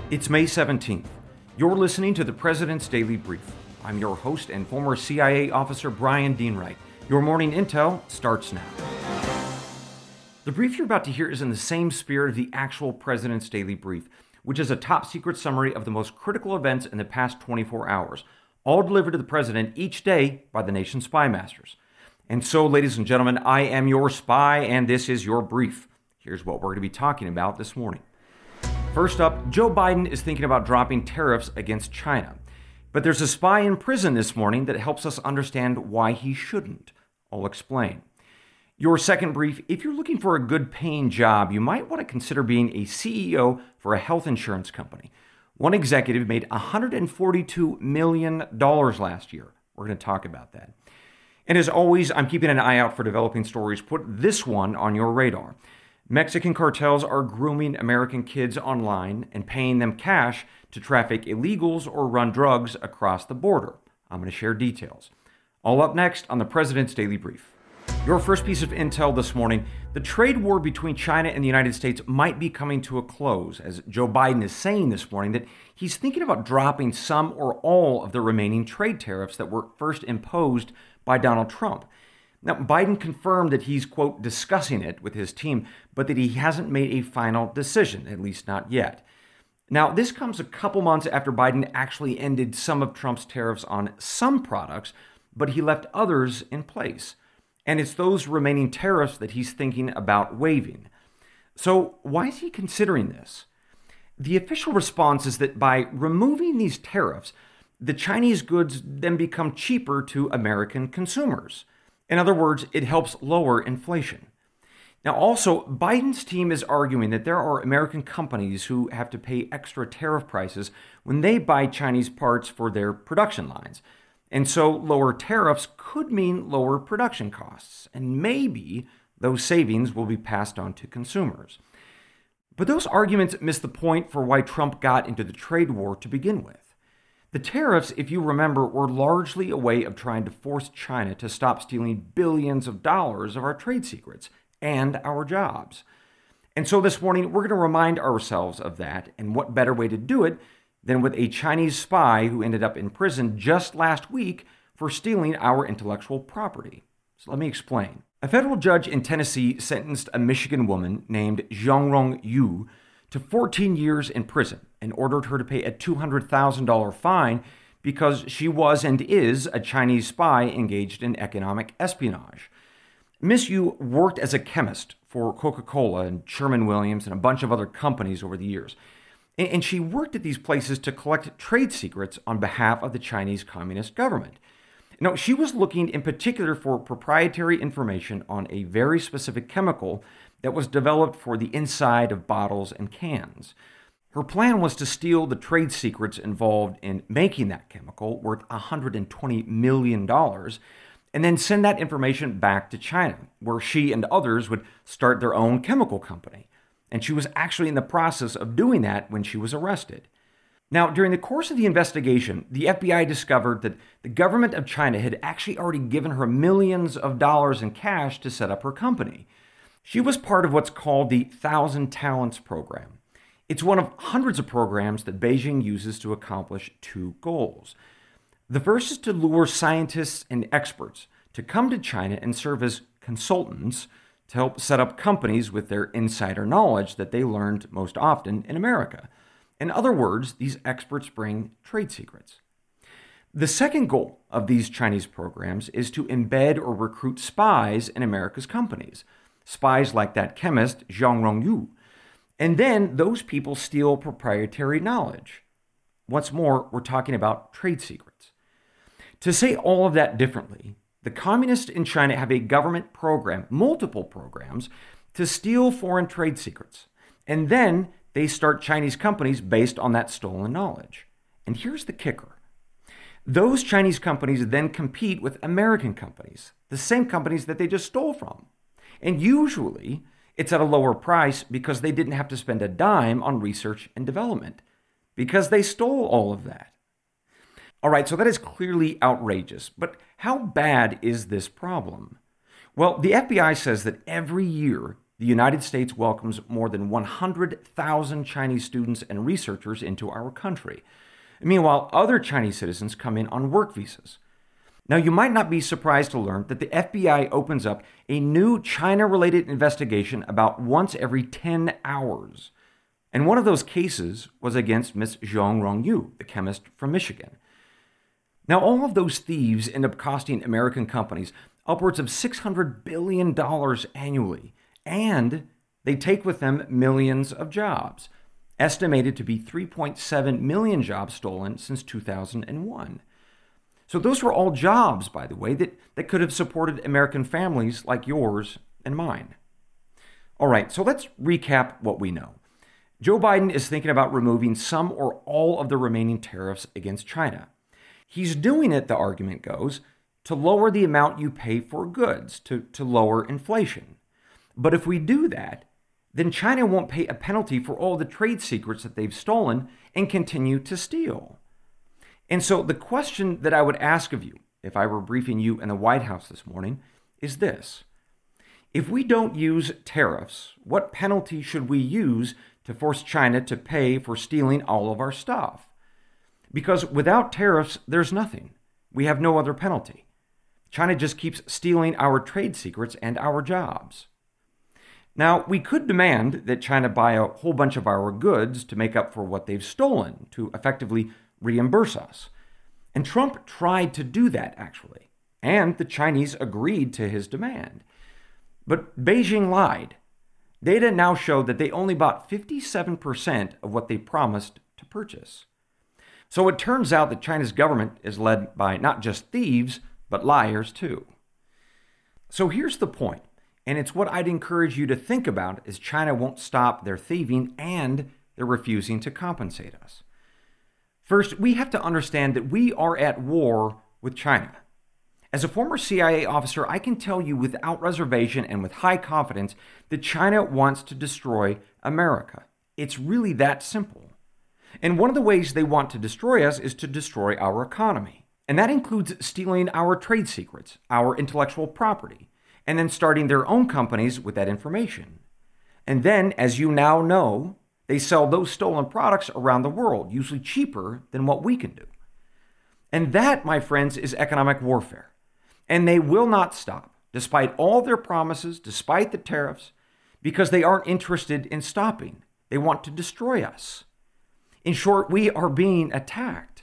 It's May 17th. You're listening to the President's Daily Brief. I'm your host and former CIA officer Brian Deanwright. Your morning intel starts now. The brief you're about to hear is in the same spirit of the actual President's Daily Brief, which is a top-secret summary of the most critical events in the past 24 hours, all delivered to the President each day by the nation's spy masters. And so, ladies and gentlemen, I am your spy, and this is your brief. Here's what we're going to be talking about this morning. First up, Joe Biden is thinking about dropping tariffs against China. But there's a spy in prison this morning that helps us understand why he shouldn't. I'll explain. Your second brief, if you're looking for a good paying job, you might want to consider being a CEO for a health insurance company. One executive made $142 million last year. We're going to talk about that. And as always, I'm keeping an eye out for developing stories. Put this one on your radar. Mexican cartels are grooming American kids online and paying them cash to traffic illegals or run drugs across the border. I'm going to share details. All up next on the President's Daily Brief. Your first piece of intel this morning, the trade war between China and the United States might be coming to a close, as Joe Biden is saying this morning that he's thinking about dropping some or all of the remaining trade tariffs that were first imposed by Donald Trump. Now, Biden confirmed that he's, quote, discussing it with his team, but that he hasn't made a final decision, at least not yet. Now, this comes a couple months after Biden actually ended some of Trump's tariffs on some products, but he left others in place. And it's those remaining tariffs that he's thinking about waiving. So why is he considering this? The official response is that by removing these tariffs, the Chinese goods then become cheaper to American consumers. In other words, it helps lower inflation. Now, also, Biden's team is arguing that there are American companies who have to pay extra tariff prices when they buy Chinese parts for their production lines. And so lower tariffs could mean lower production costs, and maybe those savings will be passed on to consumers. But those arguments miss the point for why Trump got into the trade war to begin with. The tariffs, if you remember, were largely a way of trying to force China to stop stealing billions of dollars of our trade secrets and our jobs. And so this morning, we're going to remind ourselves of that, and what better way to do it than with a Chinese spy who ended up in prison just last week for stealing our intellectual property. So let me explain. A federal judge in Tennessee sentenced a Michigan woman named Zhongrong Yu to 14 years in prison and ordered her to pay a $200,000 fine because she was and is a Chinese spy engaged in economic espionage. Miss Yu worked as a chemist for Coca-Cola and Sherwin-Williams and a bunch of other companies over the years. And she worked at these places to collect trade secrets on behalf of the Chinese Communist government. Now, she was looking in particular for proprietary information on a very specific chemical that was developed for the inside of bottles and cans. Her plan was to steal the trade secrets involved in making that chemical, worth $120 million, and then send that information back to China, where she and others would start their own chemical company. And she was actually in the process of doing that when she was arrested. Now, during the course of the investigation, the FBI discovered that the government of China had actually already given her millions of dollars in cash to set up her company. She was part of what's called the Thousand Talents program. It's one of hundreds of programs that Beijing uses to accomplish two goals. The first is to lure scientists and experts to come to China and serve as consultants to help set up companies with their insider knowledge that they learned most often in America. In other words, these experts bring trade secrets. The second goal of these Chinese programs is to embed or recruit spies in America's companies, spies like that chemist Zhongrong Yu. And then those people steal proprietary knowledge. What's more, we're talking about trade secrets. To say all of that differently, the communists in China have a government program, multiple programs, to steal foreign trade secrets. And then they start Chinese companies based on that stolen knowledge. And here's the kicker. Those Chinese companies then compete with American companies, the same companies that they just stole from. And usually, it's at a lower price because they didn't have to spend a dime on research and development, because they stole all of that. All right, so that is clearly outrageous, but how bad is this problem? Well, the FBI says that every year, the the United States welcomes more than 100,000 Chinese students and researchers into our country. Meanwhile, other Chinese citizens come in on work visas. Now, you might not be surprised to learn that the FBI opens up a new China-related investigation about once every 10 hours. And one of those cases was against Ms. Zhong Rongyu, the chemist from Michigan. Now, all of those thieves end up costing American companies upwards of $600 billion annually, and they take with them millions of jobs, estimated to be 3.7 million jobs stolen since 2001. So those were all jobs, by the way, that could have supported American families like yours and mine. All right, so let's recap what we know. Joe Biden is thinking about removing some or all of the remaining tariffs against China. He's doing it, the argument goes, to lower the amount you pay for goods, to lower inflation. But if we do that, then China won't pay a penalty for all the trade secrets that they've stolen and continue to steal. And so the question that I would ask of you, if I were briefing you in the White House this morning, is this. If we don't use tariffs, what penalty should we use to force China to pay for stealing all of our stuff? Because without tariffs, there's nothing. We have no other penalty. China just keeps stealing our trade secrets and our jobs. Now, we could demand that China buy a whole bunch of our goods to make up for what they've stolen, to effectively reimburse us. And Trump tried to do that, actually. And the Chinese agreed to his demand. But Beijing lied. Data now show that they only bought 57% of what they promised to purchase. So it turns out that China's government is led by not just thieves, but liars too. So here's the point, and it's what I'd encourage you to think about as China won't stop their thieving and they're refusing to compensate us. First, we have to understand that we are at war with China. As a former CIA officer, I can tell you without reservation and with high confidence that China wants to destroy America. It's really that simple. And one of the ways they want to destroy us is to destroy our economy. And that includes stealing our trade secrets, our intellectual property, and then starting their own companies with that information. And then, as you now know, they sell those stolen products around the world, usually cheaper than what we can do. And that, my friends, is economic warfare. And they will not stop, despite all their promises, despite the tariffs, because they aren't interested in stopping. They want to destroy us. In short, we are being attacked.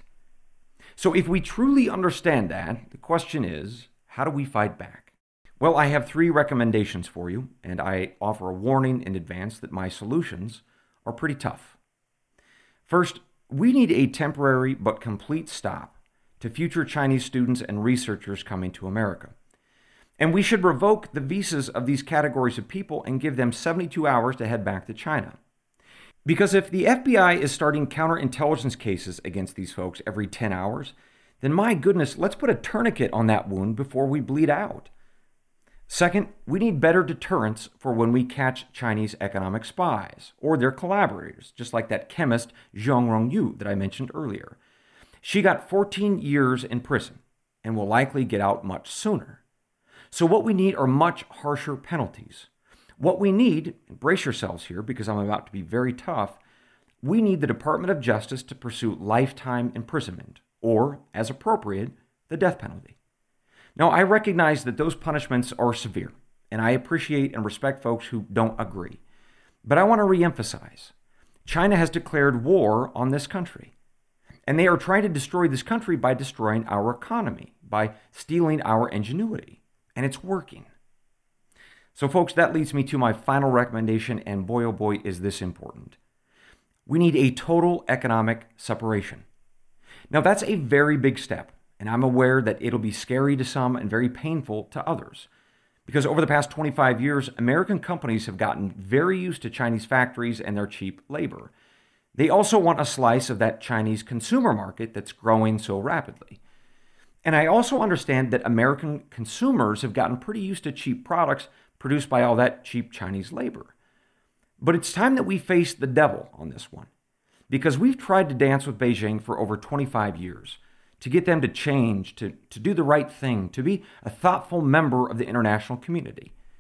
So if we truly understand that, the question is, how do we fight back? Well, I have 3 recommendations for you, and I offer a warning in advance that my solutions are pretty tough. First, we need a temporary but complete stop to future Chinese students and researchers coming to America. And we should revoke the visas of these categories of people and give them 72 hours to head back to China. Because if the FBI is starting counterintelligence cases against these folks every 10 hours, then my goodness, let's put a tourniquet on that wound before we bleed out. Second, we need better deterrence for when we catch Chinese economic spies or their collaborators, just like that chemist Zhong Rongyu that I mentioned earlier. She got 14 years in prison and will likely get out much sooner. So what we need are much harsher penalties. What we need, and brace yourselves here because I'm about to be very tough, we need the Department of Justice to pursue lifetime imprisonment, or, as appropriate, the death penalty. Now, I recognize that those punishments are severe, and I appreciate and respect folks who don't agree. But I want to reemphasize, China has declared war on this country, and they are trying to destroy this country by destroying our economy, by stealing our ingenuity, and it's working. So folks, that leads me to my final recommendation, and boy oh boy is this important. We need a total economic separation. Now that's a very big step, and I'm aware that it'll be scary to some and very painful to others. Because over the past 25 years, American companies have gotten very used to Chinese factories and their cheap labor. They also want a slice of that Chinese consumer market that's growing so rapidly. And I also understand that American consumers have gotten pretty used to cheap products produced by all that cheap Chinese labor. But it's time that we face the devil on this one, because we've tried to dance with Beijing for over 25 years to get them to change, to do the right thing, to be a thoughtful member of the international community.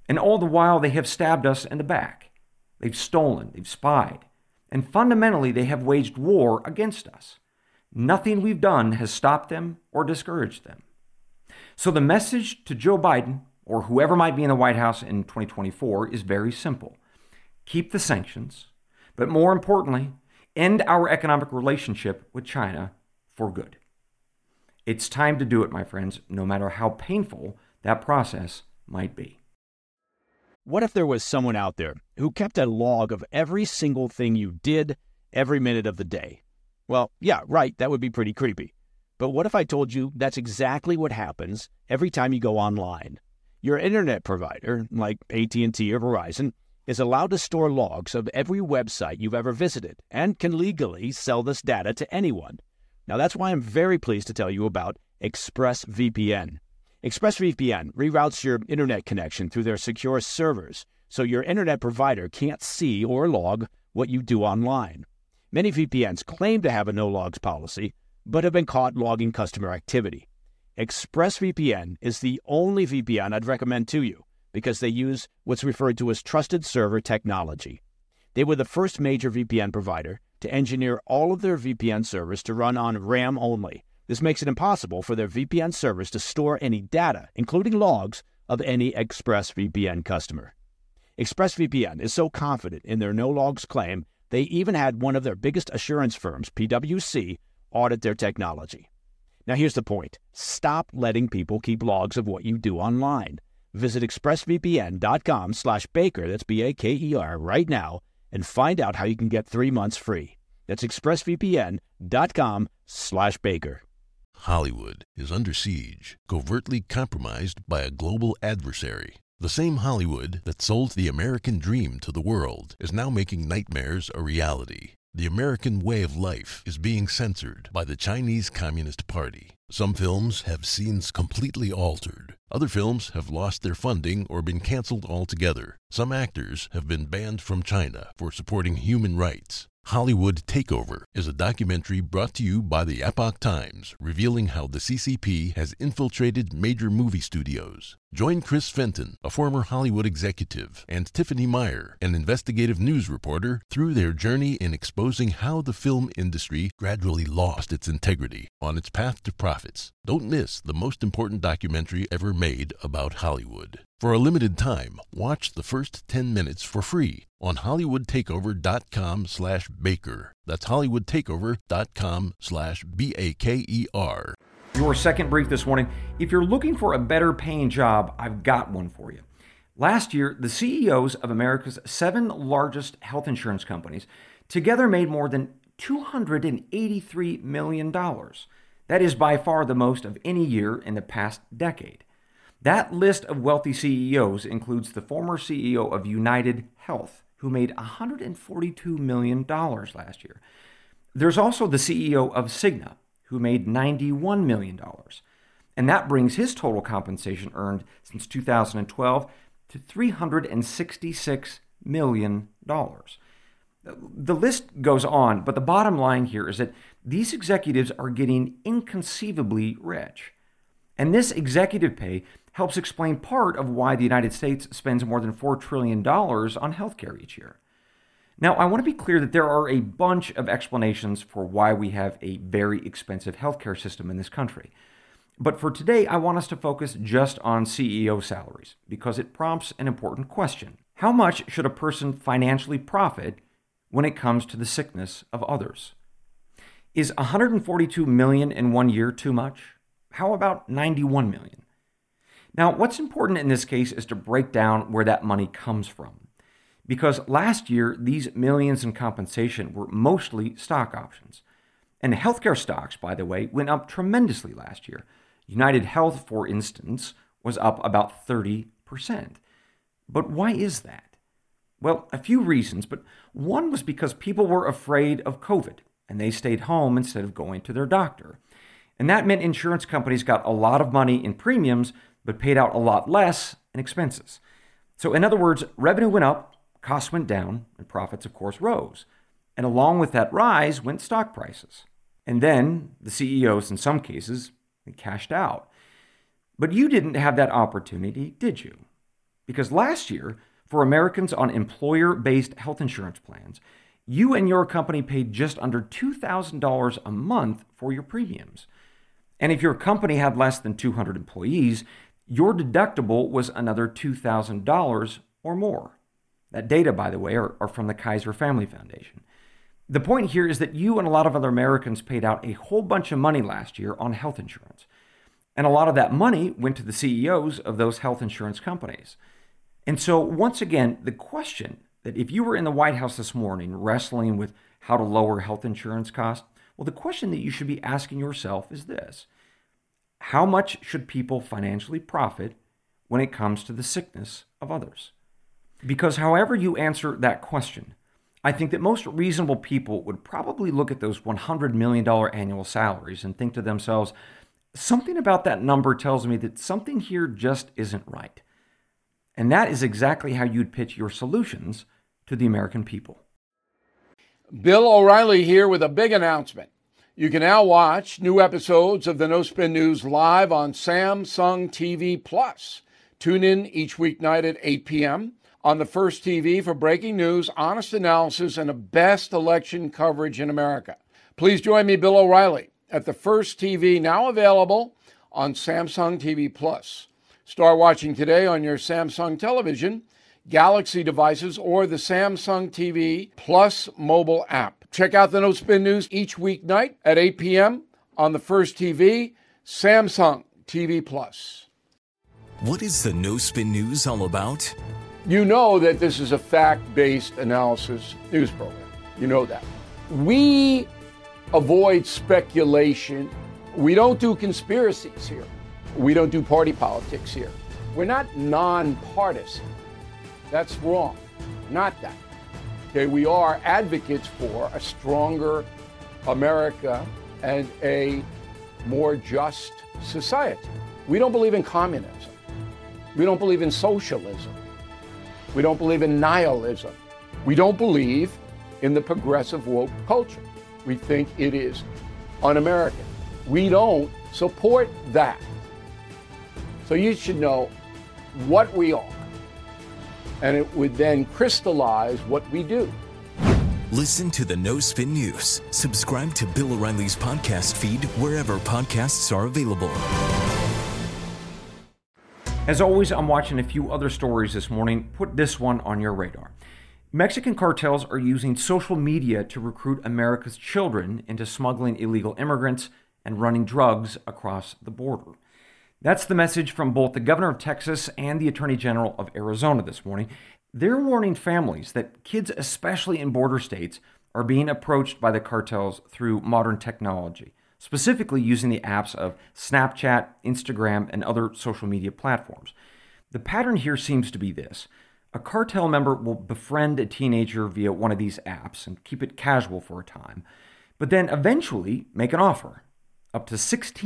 And all the while, they have stabbed us in the back. They've stolen, they've spied, and fundamentally, they have waged war against us. Nothing we've done has stopped them or discouraged them. So the message to Joe Biden, or whoever might be in the White House in 2024, is very simple. Keep the sanctions, but more importantly, end our economic relationship with China for good. It's time to do it, my friends, no matter how painful that process might be. What if there was someone out there who kept a log of every single thing you did every minute of the day? Well, yeah, right, that would be pretty creepy. But what if I told you that's exactly what happens every time you go online? Your internet provider, like AT&T or Verizon, is allowed to store logs of every website you've ever visited and can legally sell this data to anyone. Now, that's why I'm very pleased to tell you about ExpressVPN. ExpressVPN reroutes your internet connection through their secure servers, so your internet provider can't see or log what you do online. Many VPNs claim to have a no-logs policy, but have been caught logging customer activity. ExpressVPN is the only VPN I'd recommend to you because they use what's referred to as trusted server technology. They were the first major VPN provider to engineer all of their VPN servers to run on RAM only. This makes it impossible for their VPN servers to store any data, including logs, of any ExpressVPN customer. ExpressVPN is so confident in their no-logs claim, they even had one of their biggest assurance firms, PwC, audit their technology. Now here's the point. Stop letting people keep logs of what you do online. Visit expressvpn.com/Baker, that's Baker, right now, and find out how you can get 3 months free. That's expressvpn.com/Baker. Hollywood is under siege, covertly compromised by a global adversary. The same Hollywood that sold the American dream to the world is now making nightmares a reality. The American way of life is being censored by the Chinese Communist Party. Some films have scenes completely altered. Other films have lost their funding or been canceled altogether. Some actors have been banned from China for supporting human rights. Hollywood Takeover is a documentary brought to you by the Epoch Times, revealing how the CCP has infiltrated major movie studios. Join Chris Fenton, a former Hollywood executive, and Tiffany Meyer, an investigative news reporter, through their journey in exposing how the film industry gradually lost its integrity on its path to profits. Don't miss the most important documentary ever made about Hollywood. For a limited time, watch the first 10 minutes for free on HollywoodTakeover.com/Baker. That's HollywoodTakeover.com/BAKER. Your second brief this morning. If you're looking for a better paying job, I've got one for you. Last year, the CEOs of America's 7 largest health insurance companies together made more than $283 million. That is by far the most of any year in the past decade. That list of wealthy CEOs includes the former CEO of United Health, who made $142 million last year. There's also the CEO of Cigna, who made $91 million. And that brings his total compensation earned since 2012 to $366 million. The list goes on, but the bottom line here is that these executives are getting inconceivably rich. And this executive pay helps explain part of why the United States spends more than $4 trillion on healthcare each year. Now, I want to be clear that there are a bunch of explanations for why we have a very expensive healthcare system in this country. But for today, I want us to focus just on CEO salaries because it prompts an important question. How much should a person financially profit when it comes to the sickness of others? Is $142 million in 1 year too much? How about $91 million? Now, what's important in this case is to break down where that money comes from. Because last year, these millions in compensation were mostly stock options. And healthcare stocks, by the way, went up tremendously last year. United Health, for instance, was up about 30%. But why is that? Well, a few reasons, but one was because people were afraid of COVID, and they stayed home instead of going to their doctor. And that meant insurance companies got a lot of money in premiums, but paid out a lot less in expenses. So in other words, revenue went up, costs went down, and profits, of course, rose. And along with that rise went stock prices. And then the CEOs, in some cases, they cashed out. But you didn't have that opportunity, did you? Because last year, for Americans on employer-based health insurance plans, you and your company paid just under $2,000 a month for your premiums. And if your company had less than 200 employees, your deductible was another $2,000 or more. That data, by the way, are from the Kaiser Family Foundation. The point here is that you and a lot of other Americans paid out a whole bunch of money last year on health insurance. And a lot of that money went to the CEOs of those health insurance companies. And so, once again, the question that if you were in the White House this morning wrestling with how to lower health insurance costs, well, the question that you should be asking yourself is this: how much should people financially profit when it comes to the sickness of others? Because however you answer that question, I think that most reasonable people would probably look at those $100 million annual salaries and think to themselves, something about that number tells me that something here just isn't right. And that is exactly how you'd pitch your solutions to the American people. Bill O'Reilly here with a big announcement. You can now watch new episodes of the No Spin News live on Samsung TV Plus. Tune in each weeknight at 8 p.m. on the First TV for breaking news, honest analysis, and the best election coverage in America. Please join me, Bill O'Reilly, at the First TV, now available on Samsung TV Plus. Start watching today on your Samsung television, Galaxy devices, or the Samsung TV Plus mobile app. Check out the No Spin News each weeknight at 8 p.m. on the First TV, Samsung TV Plus. What is the No Spin News all about? You know that this is a fact-based analysis news program. You know that. We avoid speculation. We don't do conspiracies here. We don't do party politics here. We're not nonpartisan. That's wrong. Not that. Okay, we are advocates for a stronger America and a more just society. We don't believe in communism. We don't believe in socialism. We don't believe in nihilism. We don't believe in the progressive woke culture. We think it is un-American. We don't support that. So you should know what we are, and it would then crystallize what we do. Listen to the No Spin News. Subscribe to Bill O'Reilly's podcast feed wherever podcasts are available. As always, I'm watching a few other stories this morning. Put this one on your radar. Mexican cartels are using social media to recruit America's children into smuggling illegal immigrants and running drugs across the border. That's the message from both the governor of Texas and the attorney general of Arizona this morning. They're warning families that kids, especially in border states, are being approached by the cartels through modern technology, specifically using the apps of Snapchat, Instagram, and other social media platforms. The pattern here seems to be this. A cartel member will befriend a teenager via one of these apps and keep it casual for a time, but then eventually make an offer, up to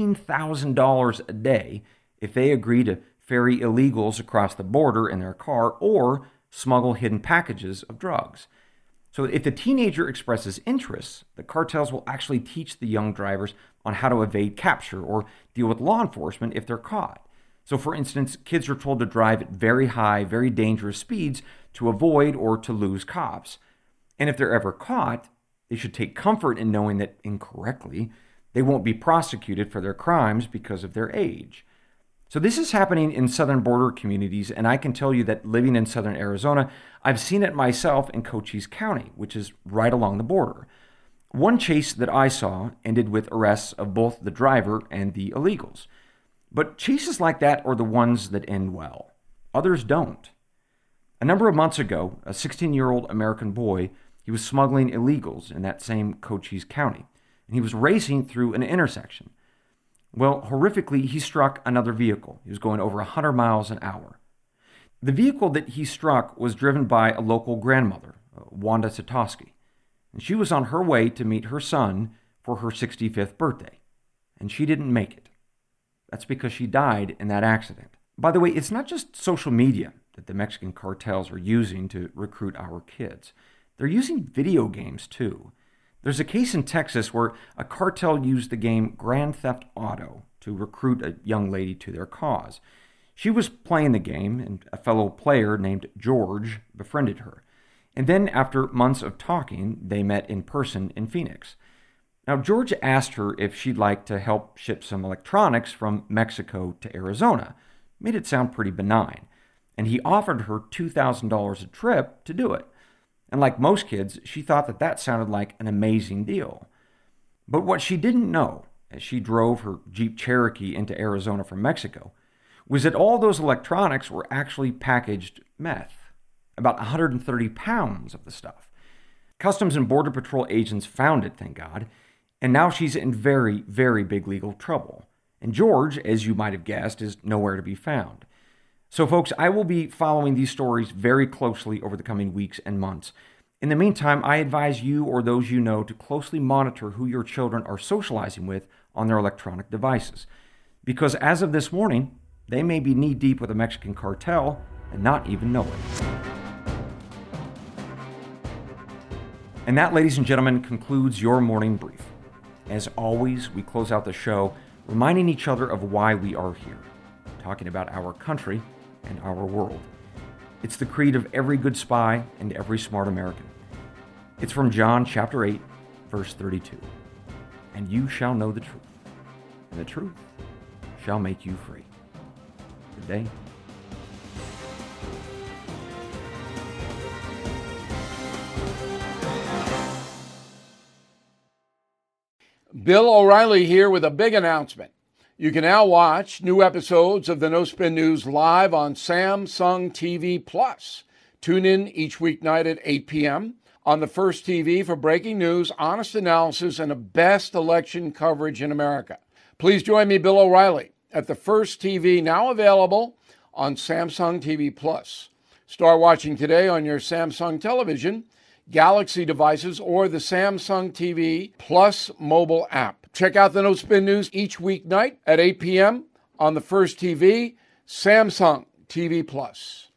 $16,000 a day if they agree to ferry illegals across the border in their car or smuggle hidden packages of drugs. So if the teenager expresses interest, the cartels will actually teach the young drivers on how to evade capture or deal with law enforcement if they're caught. So for instance, kids are told to drive at very high, very dangerous speeds to avoid or to lose cops. And if they're ever caught, they should take comfort in knowing that incorrectly, they won't be prosecuted for their crimes because of their age. So this is happening in southern border communities, and I can tell you that living in southern Arizona, I've seen it myself in Cochise County, which is right along the border. One chase that I saw ended with arrests of both the driver and the illegals. But chases like that are the ones that end well. Others don't. A number of months ago, a 16-year-old American boy, he was smuggling illegals in that same Cochise County. And he was racing through an intersection. Well, horrifically, he struck another vehicle. He was going over 100 miles an hour. The vehicle that he struck was driven by a local grandmother, Wanda Satoski. And she was on her way to meet her son for her 65th birthday. And she didn't make it. That's because she died in that accident. By the way, it's not just social media that the Mexican cartels are using to recruit our kids. They're using video games too. There's a case in Texas where a cartel used the game Grand Theft Auto to recruit a young lady to their cause. She was playing the game, and a fellow player named George befriended her. And then, after months of talking, they met in person in Phoenix. Now, George asked her if she'd like to help ship some electronics from Mexico to Arizona. Made it sound pretty benign. And he offered her $2,000 a trip to do it. And like most kids, she thought that that sounded like an amazing deal. But what she didn't know, as she drove her Jeep Cherokee into Arizona from Mexico, was that all those electronics were actually packaged meth. About 130 pounds of the stuff. Customs and Border Patrol agents found it, thank God, and now she's in very, very big legal trouble. And George, as you might have guessed, is nowhere to be found. So folks, I will be following these stories very closely over the coming weeks and months. In the meantime, I advise you or those you know to closely monitor who your children are socializing with on their electronic devices. Because as of this morning, they may be knee-deep with a Mexican cartel and not even know it. And that, ladies and gentlemen, concludes your morning brief. As always, we close out the show reminding each other of why we are here, talking about our country and our world. It's the creed of every good spy and every smart American. It's from John chapter 8, verse 32. And you shall know the truth, and the truth shall make you free. Good day. Bill O'Reilly here with a big announcement. You can now watch new episodes of the No Spin News live on Samsung TV Plus. Tune in each weeknight at 8 p.m. on the First TV for breaking news, honest analysis, and the best election coverage in America. Please join me, Bill O'Reilly, at the First TV, now available on Samsung TV Plus. Start watching today on your Samsung television, Galaxy devices, or the Samsung TV Plus mobile app. Check out the No Spin News each weeknight at 8 p.m. on the First TV, Samsung TV Plus.